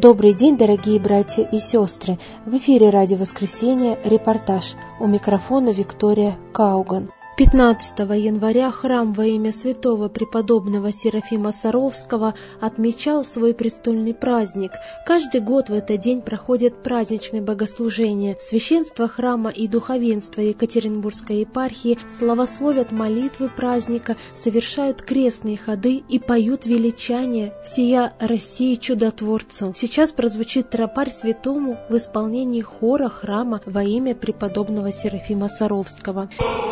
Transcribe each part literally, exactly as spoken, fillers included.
Добрый день, дорогие братья и сестры! В эфире «Радио Воскресенье», репортаж. У микрофона Виктория Кауган. пятнадцатого января храм во имя святого преподобного Серафима Саровского отмечал свой престольный праздник. Каждый год в этот день проходят праздничные богослужения. Священство храма и духовенство Екатеринбургской епархии славословят молитвы праздника, совершают крестные ходы и поют величание всея России чудотворцу. Сейчас прозвучит тропарь святому в исполнении хора храма во имя преподобного Серафима Саровского.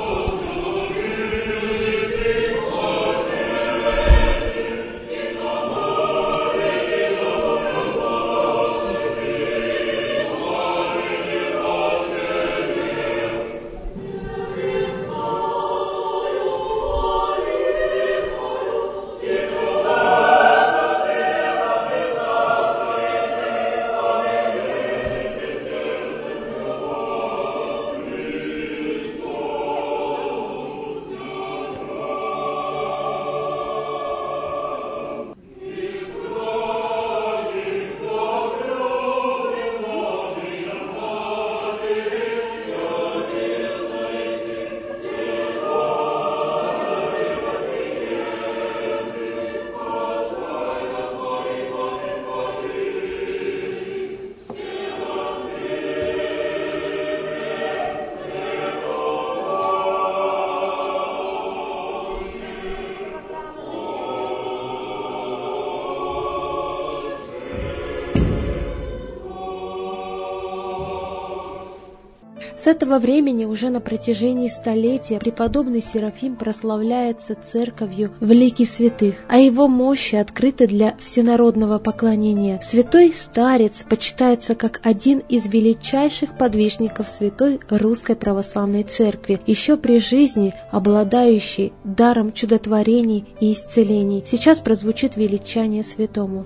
С этого времени уже на протяжении столетия преподобный Серафим прославляется церковью в лике святых, а его мощи открыты для всенародного поклонения. Святой старец почитается как один из величайших подвижников Святой Русской Православной Церкви, еще при жизни обладающий даром чудотворений и исцелений. Сейчас прозвучит величание святому.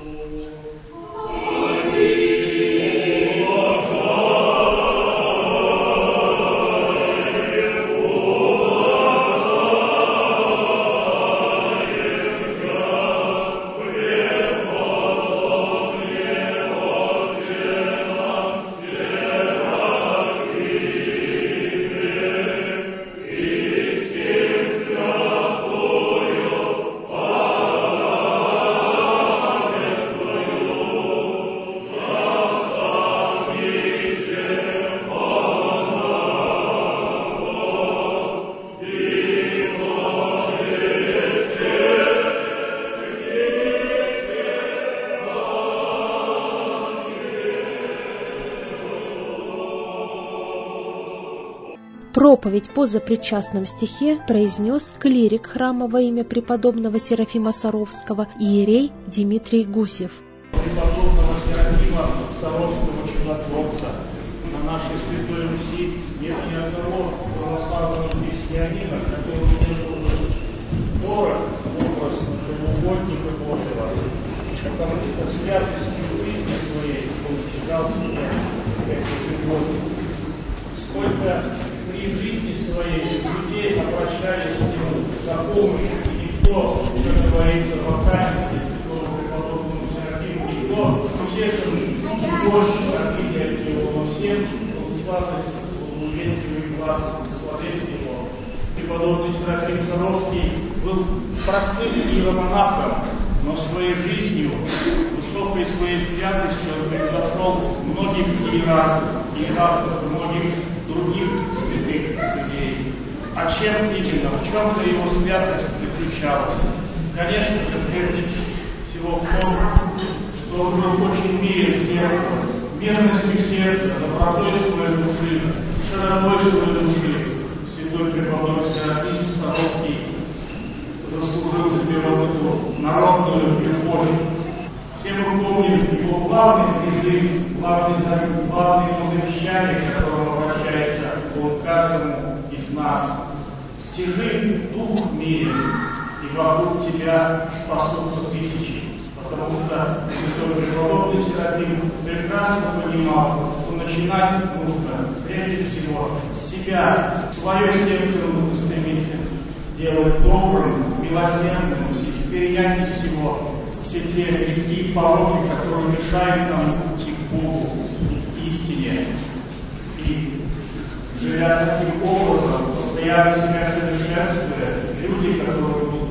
Проповедь по запричастном стихе произнес клирик храма во имя преподобного Серафима Саровского иерей Дмитрий Гусев. Преподобного Серафима Саровского чудотворца на нашей Святой Руси нет ни одного православного христианина, который не был дорог образ угодника Божьего, потому что святостью жизни своей он читал себя как угодник. Сколько в жизни своей людей обращались к нему за помощью, и никто, как говорится, в покаянии святого преподобного Серафима, никто, все же больше ответили от него, но всем славность, благословенный глаз, словесный его. Преподобный Серафим Саровский был простым иеромонахом, но своей жизнью, высокой своей святостью он превзошел многих иерархов, иерархов, многих других святых людей. А чем именно, в чем-то его святость заключалась? Конечно же, прежде всего в том, что он был очень мирен сердцем, верностью сердца, добротой своей души, широтой своей души. Святой преподобный Серафим Саровский заслужил себе вот эту народную любовь. Все мы помним его главный призыв, главные завещания, к которому обращается он каждому из нас. Стяжи дух мирен, и вокруг тебя спасутся тысячи. Потому что святой преподобный Серафим прекрасно понимал, что начинать нужно прежде всего с себя. Свое сердце нужно стремиться делать добрым, милосердным, и перенять из всего все те грехи и пороки, которые мешают нам идти к Богу, к истине. И живя таким образом, постоянно себя совершенствуя, люди, которые будут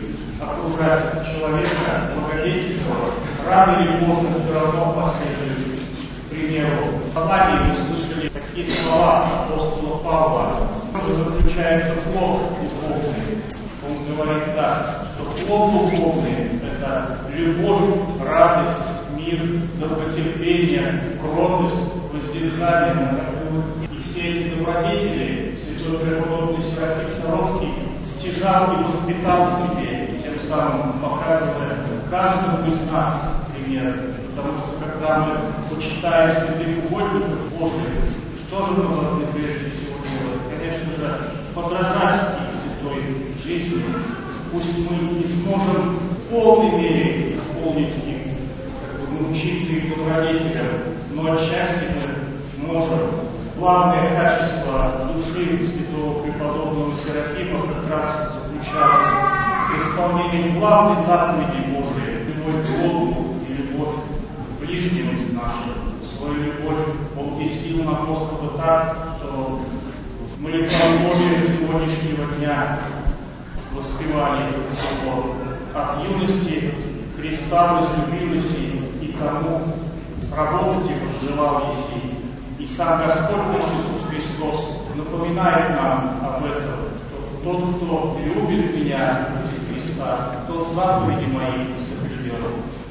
окружать человека, благодетельного, рано или поздно все равно последуют примеру. В послании мы слышали такие слова апостола Павла, что заключается плод духовный. Он говорит так, что плод духовный – это любовь, радость, мир, долготерпение, кротость, воздержание на такую. И все эти добродетели святой преподобный Серафим Саровский стяжал и воспитал в себе, и тем самым показывая каждому из нас пример. Потому что когда мы почитаем святых угодников Божьих, что же мы должны прежде всего делать? Конечно же, подражать их святой жизни. Пусть мы не сможем в полной мере исполнить их, как бы научиться их добродетелям, но отчасти мы можем. Главное качество души святого преподобного Серафима как раз заключалось в исполнении главной заповеди Божией, любовь к Богу и любовь к ближнему нашему. Свою любовь Он излил на Господа так, что мы молитвами сегодняшнего дня воспевали его. От юности Христа возлюбил Иси, и тому работать его желал Иси. И сам Господь наш Иисус Христос напоминает нам об этом, что тот, кто любит меня, любит Христа, тот заповеди мои соблюдет.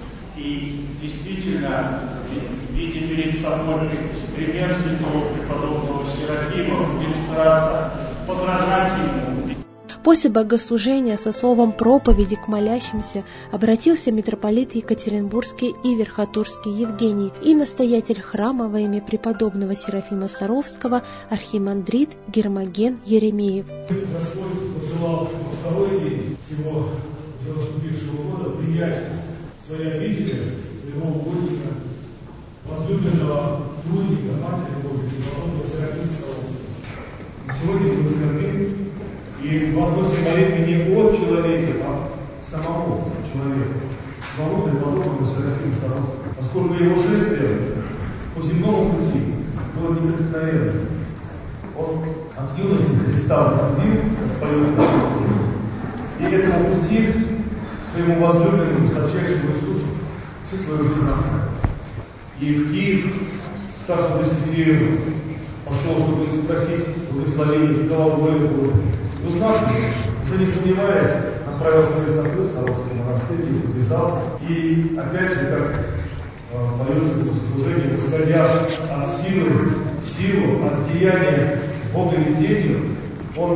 И действительно, видя перед собой пример святого преподобного Серафима, будем стараться подражать ему. После богослужения со словом проповеди к молящимся обратился митрополит Екатеринбургский и Верхотурский Евгений и настоятель храма во имя преподобного Серафима Саровского архимандрит Гермоген Еремеев. Господь пожелал во второй день всего уже наступившего года принять в свои обители своего угодника, возлюбленного трудника, Матери Божией, преподобного Серафима Саровского. Сегодня мы скорбим и возносим молитвы не от человека, а самого человека, самого преподобного Серафима Саровского, поскольку его шествие по земному пути было непреткновенным. Он от юности Христа отходил, как поется на службу, и этому пути к своему возлюбленному, сладчайшему Иисусу всю свою жизнь отдал. И в Киев, в Царство Досифею, пошел, чтобы спросить благословение, какова воля Божия. Узнав, уже не сомневаясь, отправился в Крестопред, в Саровский монастырь, и подписался. И опять же, как э, поется в служении, восходя от силы в силу, от деяния Бога и тенью, он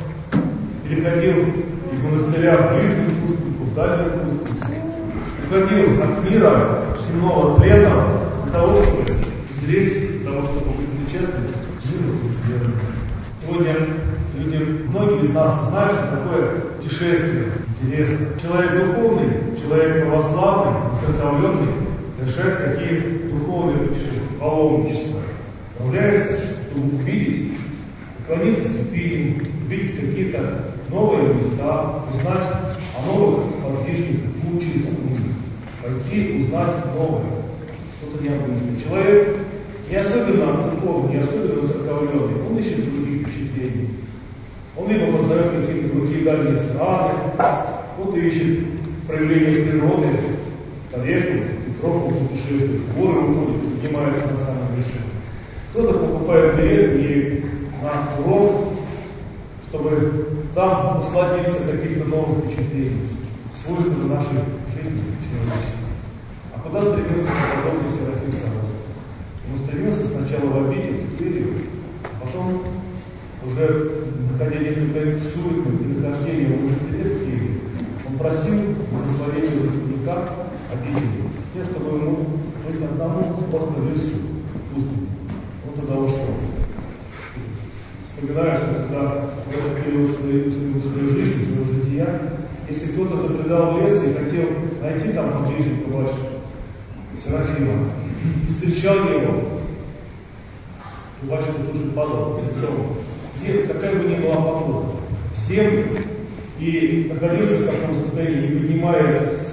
переходил из монастыря в ближний путь, в дальний путь, приходил от мира земного тлена для того, чтобы зреть, для того, чтобы быть причастным к миру и верным. Сегодня люди, многие из нас знают, что такое путешествие интересно. Человек духовный, человек православный, церковленный совершает какие духовные путешествия, паломничества. Отправляется, чтобы увидеть, поклониться святыням, увидеть какие-то новые места, узнать о новых подвижниках, учиться у них, пойти узнать новое, что-то необычное. Человек не особенно духовный, не особенно церковленный, он ищет других впечатлений. Он либо познает какие-то другие дальние страны, кто-то ищет проявление природы, реку, тропу путешествует, в горы уходит, поднимается на самом вершине. Кто-то покупает билет и на курорт, чтобы там насладиться каких-то новых впечатлений, свойственных нашей жизни человечества. А куда стремился преподобный Серафим Саровский? Он стремился сначала в обитель, в келью, а потом, уже находя несколько лет суетным перехождением в монастыре в Киеве, он просил благословения ученика обители, те, чтобы ему быть одному просто в лесу, пустым. Он туда ушел. Вспоминаю, что когда в этот период своей, своей жизни, своего жития, если кто-то забредал в лес и хотел найти там поближе батюшку Серафима, и встречал его, то батюшка тут же падал лицом. Где, какая бы ни была погода, всем и находился в таком состоянии, не понимая, не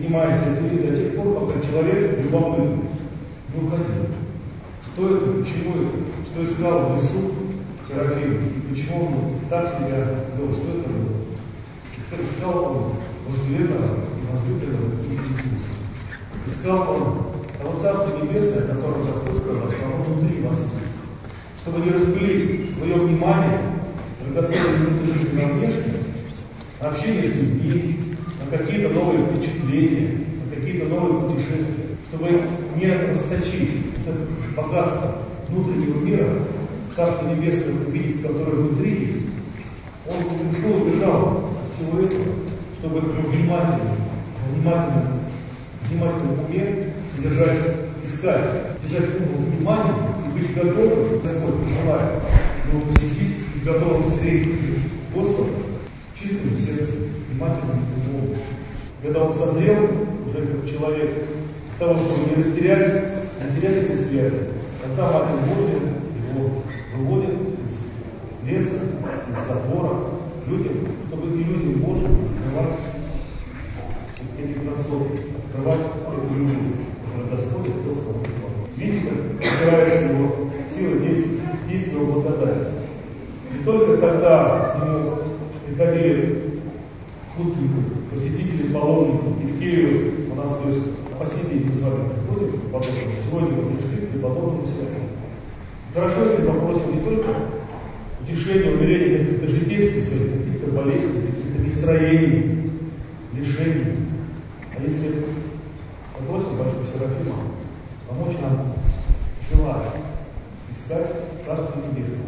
поднимаясь до тех пор, пока человек любопытный не уходил. Что это, почему это, что искал в лесу Серафим, почему он так себя вел, что это было? Искал он вожделенного и возлюбленного Иисуса. Искал он того Царства Небесное, о котором Господь сказал, что оно внутри вас. Чтобы не распылить свое внимание, драгоценной минуты жизни на внешнее, на общение с людьми, на какие-то новые впечатления, на какие-то новые путешествия, чтобы не расточить это богатство внутреннего мира, Царство Небесное увидеть, которое внутри есть, он ушел, убежал от всего этого, чтобы внимательно, внимательно, внимательно уме содержать, искать, держать ум внимание и быть готовым, Господь пожелает его посетить, и готовым встретить Господа чистым сердцем, внимательным умом. Когда он созрел, уже как человек, для того, чтобы не растерять, не терять этой связи, тогда Матерь Божия его выводит из леса, из собора, людям, чтобы и людям Божьим открывать эти красоты, открывать эту любовь, которая Господь открыл свою славу. Видите, как опирается его сила действия, действия его благодати. И только когда ему приходили путники, посетители, паломники, и в Киеве у нас, то есть, по сей день мы с вами приходим к подобному. Сегодня мы пришли к подобному Серафиму. Хорошо, если попросим не только утешения, умерения каких-то житейских своих, каких-то болезней, каких-то нестроений, лишений. А если попросим Большого Серафима помочь нам желать искать Царство Небесное.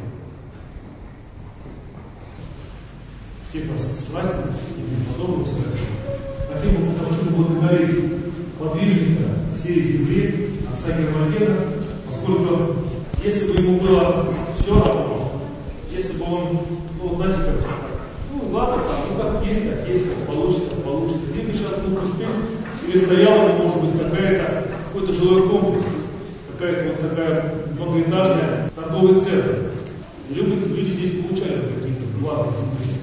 Всех вас с праздником и подобным Серафимом. Хотим бы потому что благодарить подвижника всей земли, отца Гермогена, поскольку если бы ему было все равно, если бы он, ну, знаете, как сказать, ну, ладно, там, ну, как есть, как есть, как получится, как получится. Либо сейчас, ну, пустым, или стояла, может быть, какая-то, какой-то жилой комплекс, какая-то вот такая многоэтажная торговая церковь. Люди, люди здесь получали какие-то блага земли.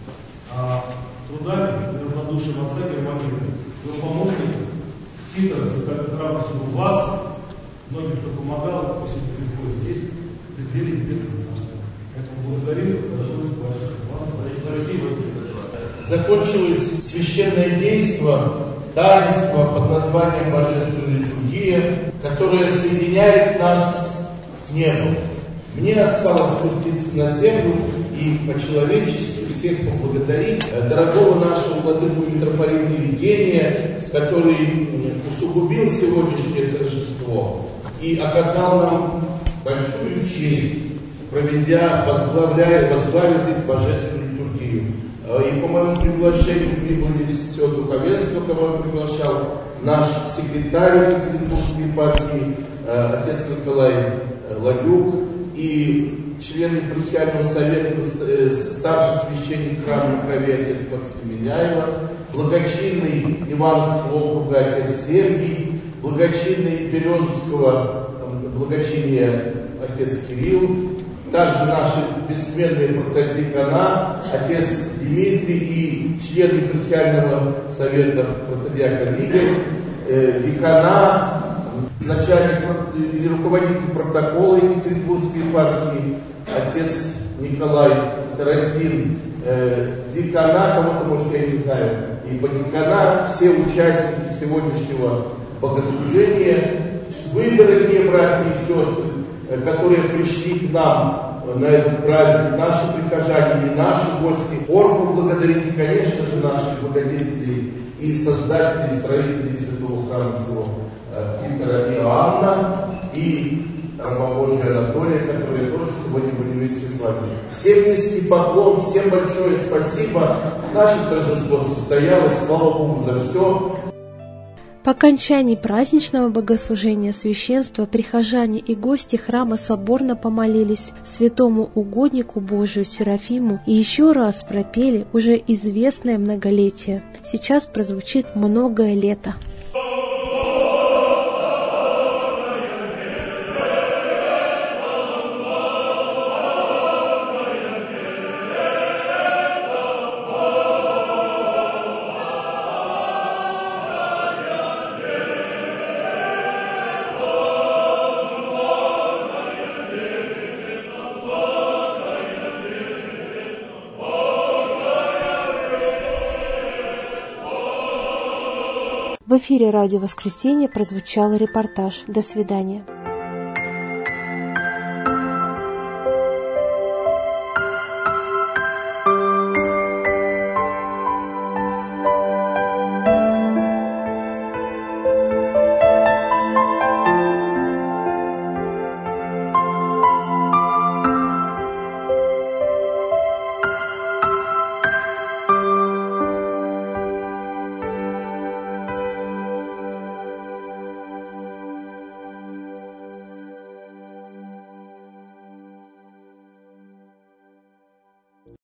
А трудами и равнодушием отца Гермогена, его помощника, Тита, с храбростью вас, многих, кто помогал, кто сегодня приходит здесь, преддверие Небесного Царства. Поэтому благодарим, благодарю вас за Россию. Закончилось священное действо, таинство под названием Божественная литургия, которое соединяет нас с небом. Мне осталось спуститься на землю и по-человечески всех поблагодарить дорогого нашего владыку митрополита Евгения, который усугубил сегодняшнее торжество и оказал нам большую честь, проведя, возглавляя, возглавив здесь Божественную литургию. И по моему приглашению прибыли все духовенство, кого я приглашал, наш секретарь Екатеринбургской епархии, отец Николай Ладюк, и члены епархиального совета, старший священник храма на крови отец Максим Меняйло, благочинный Ивановского округа отец Сергий, благочинный Березовского благочиния отец Кирилл, также наши бессменные протодиакона, отец Дмитрий и члены епархиального совета протодиакон Игорь, э, декана, начальник и руководитель протокола Екатеринбургской епархии, отец Николай Тарантин, э, декана, кого-то, может, я не знаю, и по декана, все участники сегодняшнего богослужения, вы, дорогие братья и сестры, э, которые пришли к нам на этот праздник, наши прихожане и наши гости, Орку благодарить, и, конечно же, наших благодетелей и создателей, строителей Святого Храма всего, Виктора и Иоанна, и раба Божия Анатолия, которые тоже сегодня были вместе с вами. Всем низкий поклон, всем большое спасибо. Наше торжество состоялось, слава Богу за все. По окончании праздничного богослужения священства прихожане и гости храма соборно помолились святому угоднику Божию Серафиму и еще раз пропели уже известное многолетие. Сейчас прозвучит «Многое лето». В эфире «Радио Воскресенье» прозвучал репортаж. До свидания.